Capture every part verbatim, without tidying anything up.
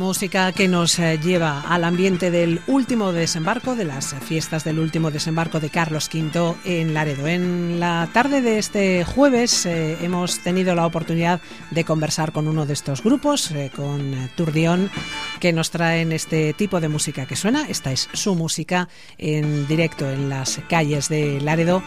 Música que nos eh, lleva al ambiente del último desembarco, de las fiestas del último desembarco de Carlos quinto en Laredo. En la tarde de este jueves eh, hemos tenido la oportunidad de conversar con uno de estos grupos, eh, con eh, Turdión, que nos traen este tipo de música que suena. Esta es su música en directo en las calles de Laredo.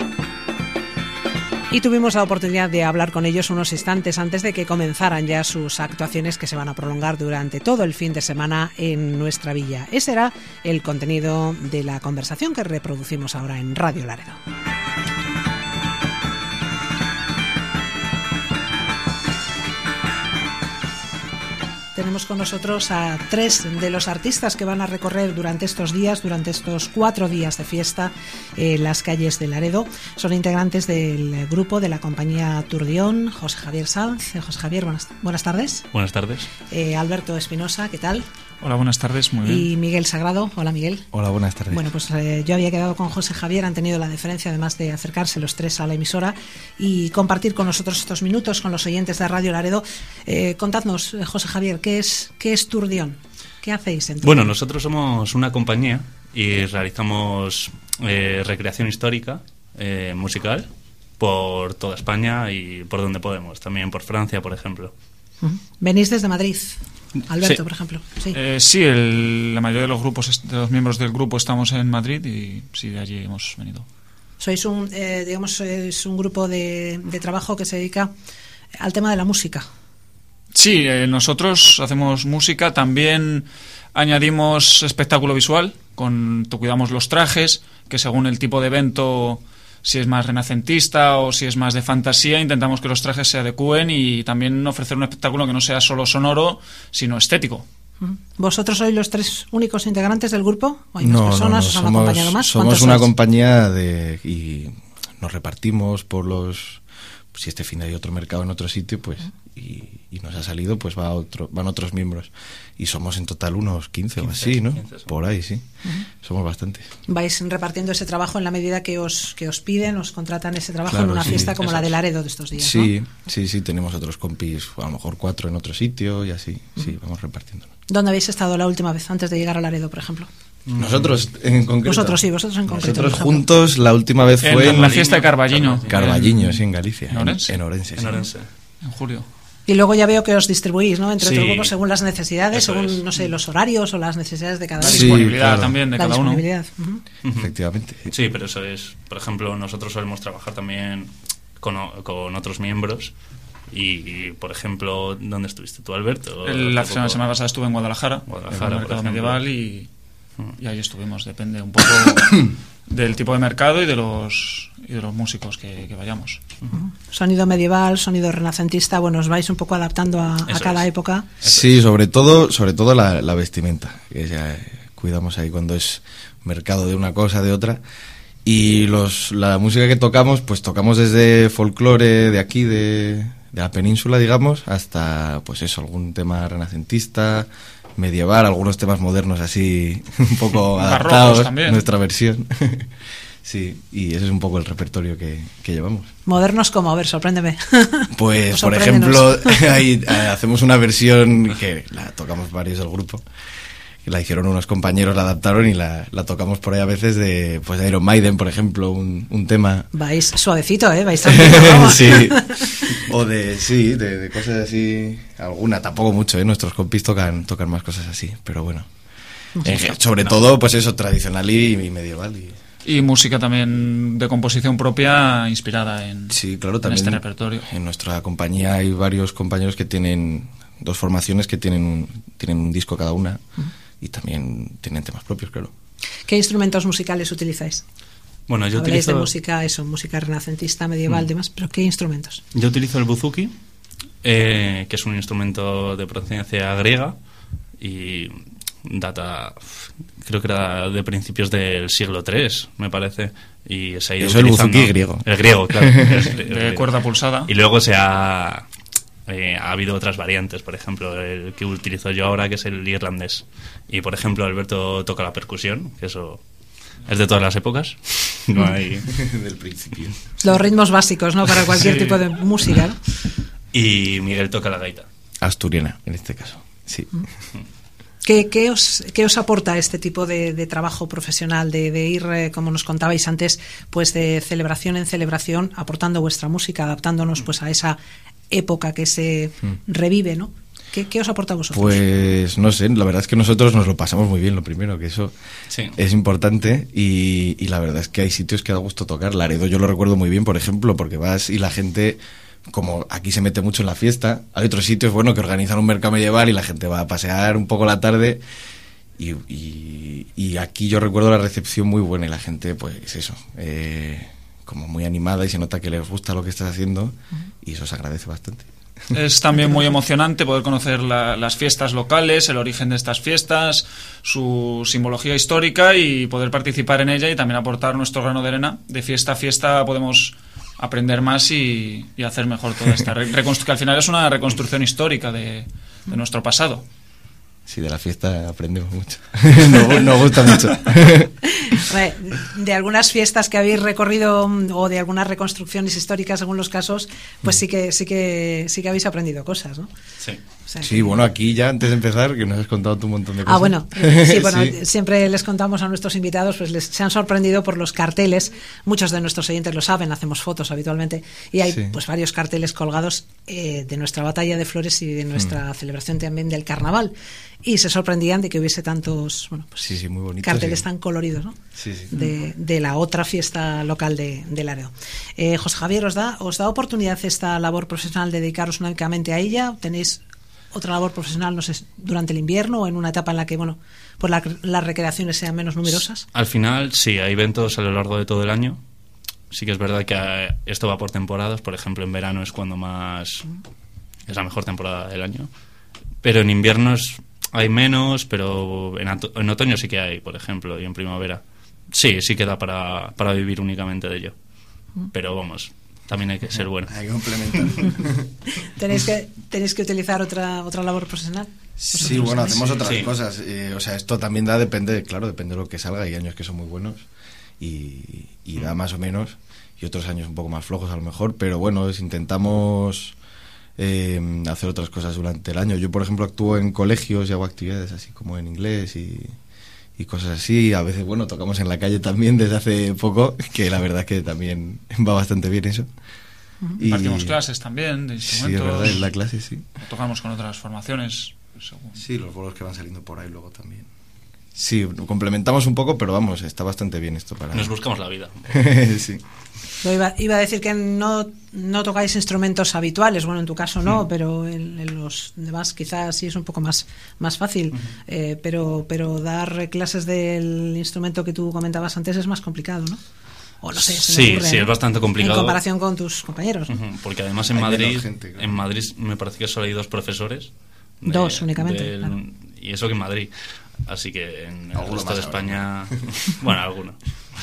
Y tuvimos la oportunidad de hablar con ellos unos instantes antes de que comenzaran ya sus actuaciones, que se van a prolongar durante todo el fin de semana en nuestra villa. Ese era el contenido de la conversación que reproducimos ahora en Radio Laredo. Tenemos con nosotros a tres de los artistas que van a recorrer durante estos días, durante estos cuatro días de fiesta, eh, las calles de Laredo. Son integrantes del grupo de la compañía Turdión, José Javier Sanz. Eh, José Javier, buenas, buenas tardes. Buenas tardes. Eh, Alberto Espinosa, ¿qué tal? Hola, buenas tardes, muy bien. Y Miguel Sagrado. Hola, Miguel. Hola, buenas tardes. Bueno, pues eh, yo había quedado con José Javier, han tenido la deferencia además de acercarse los tres a la emisora y compartir con nosotros estos minutos con los oyentes de Radio Laredo. Eh, contadnos, José Javier, ¿qué es, qué es Turdión? ¿Qué hacéis en Turdión? Bueno, nosotros somos una compañía y realizamos eh, recreación histórica, eh, musical, por toda España y por donde podemos, también por Francia, por ejemplo. Uh-huh. Venís desde Madrid, Alberto, sí. por ejemplo. Sí, eh, sí el, la mayoría de los grupos, de los miembros del grupo estamos en Madrid y sí, de allí hemos venido. Sois un, eh, digamos, es un grupo de, de trabajo que se dedica al tema de la música. Sí, eh, nosotros hacemos música, también añadimos espectáculo visual, con cuidamos los trajes, que según el tipo de evento, si es más renacentista o si es más de fantasía, intentamos que los trajes se adecúen y también ofrecer un espectáculo que no sea solo sonoro, sino estético. ¿Vosotros sois los tres únicos integrantes del grupo? ¿O hay no, más personas? no, no, ¿Os han somos, acompañado más? Somos una sois? compañía de y nos repartimos por los... Si este fin hay otro mercado en otro sitio, pues y, y nos ha salido, pues va otro, van otros miembros. Y somos en total unos quince, quince o así, ¿no? quince por ahí, sí. Uh-huh. Somos bastantes. Vais repartiendo ese trabajo en la medida que os que os piden, os contratan ese trabajo claro, en una sí. fiesta como Eso la de es. Laredo de estos días, Sí, ¿no? sí, sí, tenemos otros compis, a lo mejor cuatro en otro sitio y así, uh-huh. Sí, vamos repartiéndonos. ¿Dónde habéis estado la última vez, antes de llegar a Laredo, por ejemplo? Nosotros en concreto. Vosotros sí, vosotros en concreto. Nosotros juntos la última vez fue en, en la fiesta de Carballiño. Carballiño, sí, en Galicia. ¿En Orense? En Orense, sí. En Orense. En julio. Y luego ya veo que os distribuís, ¿no? Entre sí, otros grupos según las necesidades, eso según, es. no sé, los horarios o las necesidades de cada La uno. Sí, disponibilidad claro. también de La cada uno. disponibilidad. Uh-huh. Efectivamente. Sí, pero eso es, por ejemplo, nosotros solemos trabajar también con, con otros miembros y, y, por ejemplo, ¿dónde estuviste tú, Alberto? El, la Hace semana, poco. semana pasada estuve en Guadalajara, Guadalajara, en el por mercado ejemplo. medieval y, y ahí estuvimos, depende un poco del tipo de mercado y de los y de los músicos que, que vayamos. Uh-huh. Sonido medieval, sonido renacentista, bueno, os vais un poco adaptando a, a cada es. época. Sí, sobre todo, sobre todo la, la vestimenta, que ya cuidamos ahí cuando es mercado de una cosa, de otra. Y los la música que tocamos, pues tocamos desde folclore de aquí, de, de la península, digamos, hasta, pues eso, algún tema renacentista, medieval, algunos temas modernos así, un poco adaptados, nuestra versión. Sí, y ese es un poco el repertorio que, que llevamos. Modernos como, a ver, sorpréndeme. Pues, por ejemplo, ahí, hacemos una versión que la tocamos varios del grupo, que la hicieron unos compañeros, la adaptaron y la, la tocamos por ahí a veces de, pues de Iron Maiden, por ejemplo, un, un tema. Vais suavecito, ¿eh? Vais tranquilo. Sí, o de, sí, de, de cosas así, alguna, tampoco mucho, ¿eh? Nuestros compis tocan, tocan más cosas así, pero bueno. En, sobre todo, pues eso, tradicional y, y medieval y... Y música también de composición propia inspirada en, sí, claro, en también este repertorio. En nuestra compañía hay varios compañeros que tienen dos formaciones que tienen un, tienen un disco cada una uh-huh. y también tienen temas propios, claro. ¿Qué instrumentos musicales utilizáis? Bueno, yo Habláis utilizo... de música, eso, música renacentista, medieval, mm. demás, pero ¿qué instrumentos? Yo utilizo el buzuki, eh, que es un instrumento de procedencia griega y data, creo que era de principios del siglo tercero, me parece, y se ha ido Eso utilizando... el buzuki griego. El griego, claro. el, el de griego. Cuerda pulsada. Y luego se ha... Eh, ha habido otras variantes, por ejemplo, el que utilizo yo ahora, que es el irlandés. Y, por ejemplo, Alberto toca la percusión, que eso es de todas las épocas. No hay... del principio. Los ritmos básicos, ¿no? Para cualquier sí. tipo de música, ¿no? Y Miguel toca la gaita. Asturiana, en este caso. Sí. ¿Qué, qué, os, ¿Qué os aporta este tipo de, de trabajo profesional, de, de ir, eh, como nos contabais antes, pues de celebración en celebración, aportando vuestra música, adaptándonos pues a esa época que se revive, ¿no? ¿Qué, qué os aporta a vosotros? Pues no sé, la verdad es que nosotros nos lo pasamos muy bien, lo primero, que eso Sí. es importante, y, y la verdad es que hay sitios que da gusto tocar. Laredo yo lo recuerdo muy bien, por ejemplo, porque vas y la gente, como aquí se mete mucho en la fiesta, hay otros sitios, bueno, que organizan un mercado medieval y la gente va a pasear un poco la tarde, y, y, y aquí yo recuerdo la recepción muy buena, y la gente, pues eso, eh, como muy animada, y se nota que les gusta lo que estás haciendo, y eso se agradece bastante. Es también muy emocionante poder conocer la, las fiestas locales, el origen de estas fiestas, su simbología histórica, y poder participar en ella y también aportar nuestro grano de arena. De fiesta a fiesta podemos aprender más y, y hacer mejor toda esta reconstrucción, que al final es una reconstrucción histórica de, de nuestro pasado. Sí, de la fiesta aprendemos mucho. nos, nos gusta mucho. De algunas fiestas que habéis recorrido o de algunas reconstrucciones históricas, según los casos, pues sí que sí que sí que habéis aprendido cosas, ¿no? Sí. O sea, Sí, que... bueno, aquí ya antes de empezar, que nos has contado tú un montón de cosas. Ah, bueno, eh, sí, bueno, Sí. siempre les contamos a nuestros invitados, pues les se han sorprendido por los carteles. Muchos de nuestros oyentes lo saben, hacemos fotos habitualmente, y hay Sí. pues varios carteles colgados eh, de nuestra batalla de flores y de nuestra mm. celebración también del carnaval. Y se sorprendían de que hubiese tantos, bueno, pues Sí, sí, muy bonito, carteles sí. tan coloridos, ¿no? Sí, sí. De, de la otra fiesta local de, de Laredo. Eh, José Javier, ¿os da, ¿os da oportunidad esta labor profesional de dedicaros únicamente a ella? ¿Tenéis otra labor profesional, no sé, durante el invierno o en una etapa en la que, bueno, pues la, las recreaciones sean menos numerosas? Al final, sí, hay eventos a lo largo de todo el año. Sí que es verdad que eh, esto va por temporadas. Por ejemplo, en verano es cuando más... es la mejor temporada del año. Pero en invierno es... hay menos, pero en, en otoño sí que hay, por ejemplo, y en primavera. Sí, sí que da para, para vivir únicamente de ello. Pero vamos, también hay que ser bueno. Hay que complementar. ¿Tenéis que, tenéis que utilizar otra otra labor profesional? Sí, bueno, hacemos otras Sí. cosas. Eh, o sea, esto también da, depende, claro, depende de lo que salga. Hay años que son muy buenos y, y da más o menos, y otros años un poco más flojos a lo mejor, pero bueno, es, intentamos... Eh, hacer otras cosas durante el año. Yo, por ejemplo, actúo en colegios y hago actividades así como en inglés y, y cosas así. A veces, bueno, tocamos en la calle también desde hace poco, que la verdad es que también va bastante bien eso. Y partimos clases también de instrumentos. Sí, es verdad, en la clase sí. Tocamos con otras formaciones. Según. Sí, los bolos que van saliendo por ahí luego también. Sí, complementamos un poco, pero vamos, está bastante bien esto para... Nos buscamos la vida. Sí. Lo iba, iba a decir que no, no tocáis instrumentos habituales, bueno, en tu caso no, mm. pero en, en los demás quizás sí es un poco más, más fácil, uh-huh. eh, pero, pero dar clases del instrumento que tú comentabas antes es más complicado, ¿no? O no sé, se sí, me ocurre, sí, ¿no? es bastante complicado. En comparación con tus compañeros. Uh-huh. Porque además en hay Madrid, gente, claro. en Madrid me parece que solo hay dos profesores. De, dos únicamente, del, claro. Y eso que en Madrid. Así que en el Alguno resto de más España... bueno, alguno.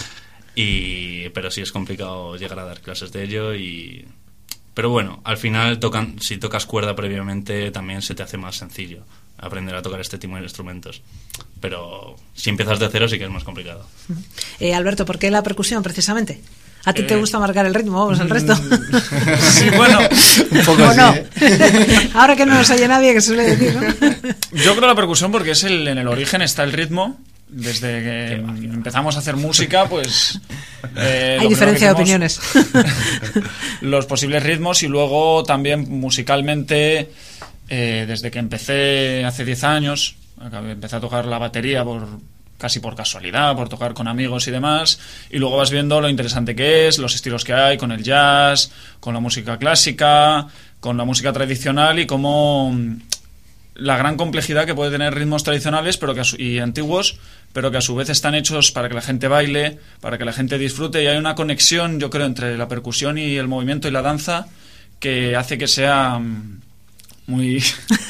Y, pero sí es complicado llegar a dar clases de ello y... Pero bueno, al final tocan, si tocas cuerda previamente también se te hace más sencillo aprender a tocar este tipo de instrumentos. Pero si empiezas de cero sí que es más complicado. Eh, Alberto, ¿por qué la percusión precisamente? ¿A ti eh, te gusta marcar el ritmo? Vamos, el resto. Sí, bueno, un poco ¿O así, no? ¿eh? Ahora que no nos oye nadie, que suele decir, ¿no? Yo creo la percusión porque es el, en el origen está el ritmo. Desde que empezamos a hacer música, pues... Eh, Hay diferencia de opiniones. Los posibles ritmos y luego también musicalmente, eh, desde que empecé hace diez años, empecé a tocar la batería por casi por casualidad, por tocar con amigos y demás, y luego vas viendo lo interesante que es, los estilos que hay, con el jazz, con la música clásica, con la música tradicional y cómo... la gran complejidad que puede tener ritmos tradicionales pero que a su, y antiguos, pero que a su vez están hechos para que la gente baile, para que la gente disfrute, y hay una conexión, yo creo, entre la percusión y el movimiento y la danza que hace que sea muy...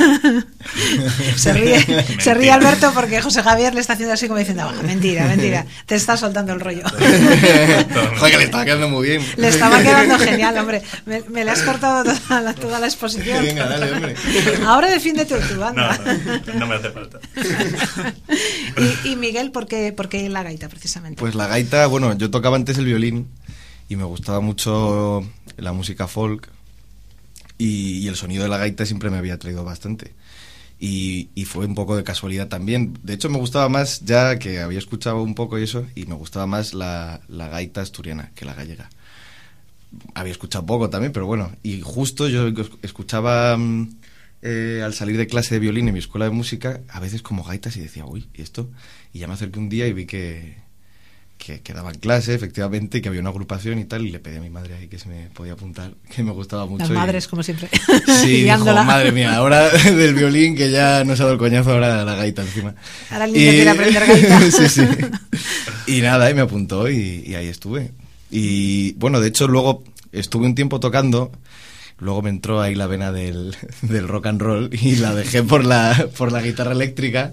se ríe se ríe Alberto porque José Javier le está haciendo así como diciendo, oh, mentira, mentira, te está soltando el rollo. Joder, que le estaba quedando muy bien. Le estaba quedando genial, hombre. Me, me le has cortado toda la, toda la exposición. Venga, dale, hombre. Ahora defiéndete tu banda. No, no, no me hace falta. y, y Miguel, ¿por qué, ¿por qué la gaita precisamente? Pues la gaita, bueno, yo tocaba antes el violín y me gustaba mucho la música folk y, y el sonido de la gaita siempre me había atraído bastante. Y, y fue un poco de casualidad también. De hecho, me gustaba más, ya que había escuchado un poco y eso, y me gustaba más la, la gaita asturiana que la gallega. Había escuchado poco también, pero bueno. Y justo yo escuchaba eh, al salir de clase de violín en mi escuela de música, a veces como gaitas, y decía, uy, ¿y esto? Y ya me acerqué un día y vi que... Que, que daban clase, efectivamente, que había una agrupación y tal, y le pedí a mi madre ahí que se me podía apuntar, que me gustaba mucho. Las madres, y... como siempre. Sí, dijo, madre mía, ahora del violín, que ya nos ha dado el coñazo, ahora la gaita encima. Ahora el niño y... quiere aprender gaita. Sí, sí. Y nada, y me apuntó y, y ahí estuve. Y bueno, de hecho, luego estuve un tiempo tocando, luego me entró ahí la vena del, del rock and roll y la dejé por la, por la guitarra eléctrica.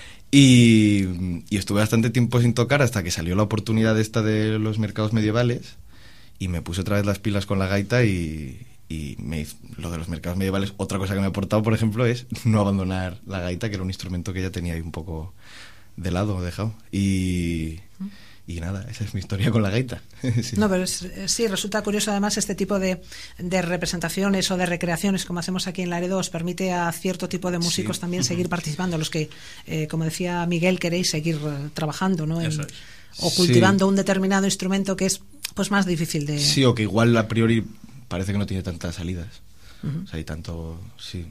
Y, y estuve bastante tiempo sin tocar hasta que salió la oportunidad esta de los mercados medievales y me puse otra vez las pilas con la gaita y, y me hizo, lo de los mercados medievales, otra cosa que me ha aportado, por ejemplo, es no abandonar la gaita, que era un instrumento que ya tenía ahí un poco de lado, dejado. Y... Y nada, esa es mi historia con la gaita. Sí. No, pero es, sí, resulta curioso además este tipo de, de representaciones o de recreaciones como hacemos aquí en Laredo os permite a cierto tipo de músicos sí. también uh-huh. seguir participando, los que, eh, como decía Miguel, queréis seguir uh, trabajando, ¿no? En, o cultivando sí. un determinado instrumento que es pues más difícil de... Sí, o que igual a priori parece que no tiene tantas salidas. Uh-huh. O sea, hay tanto... Sí.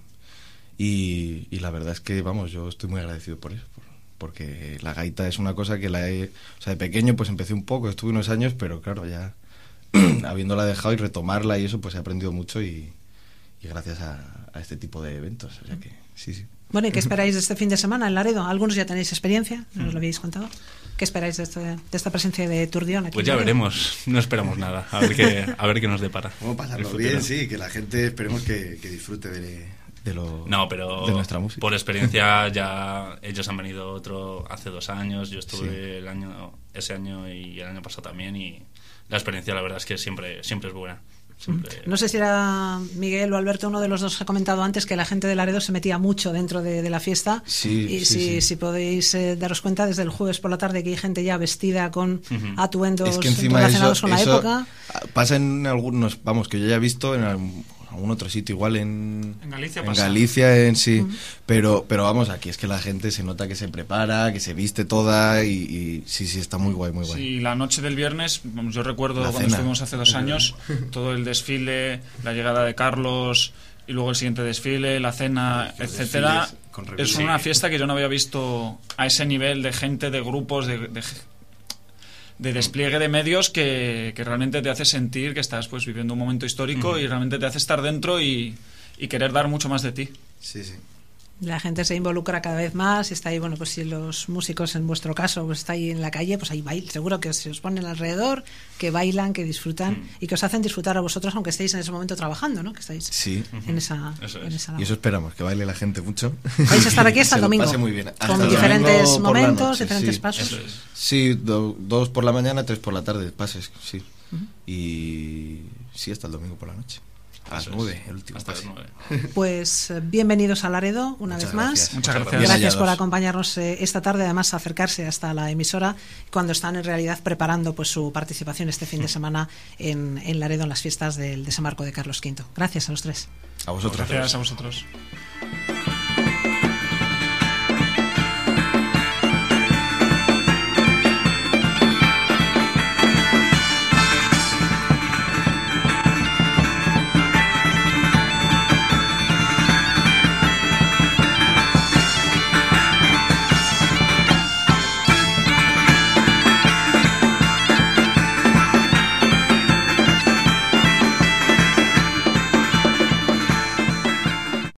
Y, y la verdad es que, vamos, yo estoy muy agradecido por eso, por, porque la gaita es una cosa que la he... O sea, de pequeño pues empecé un poco, estuve unos años, pero claro, ya habiéndola dejado y retomarla y eso, pues he aprendido mucho y, y gracias a, a este tipo de eventos, o sea que sí, sí. Bueno, ¿y qué esperáis de este fin de semana en Laredo? Algunos ya tenéis experiencia, ¿nos lo habéis contado? ¿Qué esperáis de, este, de esta presencia de Turdión aquí? Pues ya veremos, no esperamos nada, a ver qué, a ver qué nos depara. Vamos a pasarlo bien, sí, que la gente esperemos que, que disfrute de... De lo, no, pero de nuestra música. Por experiencia ya ellos han venido otro hace dos años, yo estuve sí. el año ese año y el año pasado también y la experiencia la verdad es que siempre siempre es buena. Siempre... No sé si era Miguel o Alberto, uno de los dos ha comentado antes que la gente de Laredo se metía mucho dentro de, de la fiesta sí, y sí, si, sí. si podéis eh, daros cuenta desde el jueves por la tarde que hay gente ya vestida con uh-huh. atuendos es que encima relacionados eso, con la eso época. Pasa en algunos, vamos, que yo ya he visto en algún, algún otro sitio, igual en, en Galicia, en pasa. Galicia en sí, uh-huh. pero pero vamos, aquí es que la gente se nota que se prepara, que se viste toda y, y sí, sí, está muy guay, muy guay. Sí, la noche del viernes, yo recuerdo la cuando cena. estuvimos hace dos años, todo el desfile, la llegada de Carlos y luego el siguiente desfile, la cena, Los etcétera. Es una fiesta que yo no había visto a ese nivel de gente, de grupos, de... de de despliegue de medios que, que realmente te hace sentir que estás pues viviendo un momento histórico uh-huh. y realmente te hace estar dentro y, y querer dar mucho más de ti. Sí, sí. La gente se involucra cada vez más, está ahí, bueno, pues si los músicos en vuestro caso pues está ahí en la calle, pues ahí bailan, seguro que se os ponen alrededor, que bailan, que disfrutan mm. y que os hacen disfrutar a vosotros aunque estéis en ese momento trabajando, ¿no? Que estáis sí. en esa, eso es. en esa y eso esperamos, que baile la gente mucho. Vais a estar aquí hasta el domingo. Pase muy bien. Hasta con el diferentes domingo momentos, noche, diferentes sí. pasos. Eso es. Sí, do, dos por la mañana, tres por la tarde, pases, sí. Uh-huh. Y sí, hasta el domingo por la noche. A las nueve, el último hasta pase. las nueve. Pues bienvenidos a Laredo una Muchas vez más. Gracias. Muchas gracias. Gracias por acompañarnos eh, esta tarde, además acercarse hasta la emisora cuando están en realidad preparando pues su participación este fin de semana en, en Laredo en las fiestas del desembarco de Carlos quinto. Gracias a los tres. A vosotros. Gracias a vosotros.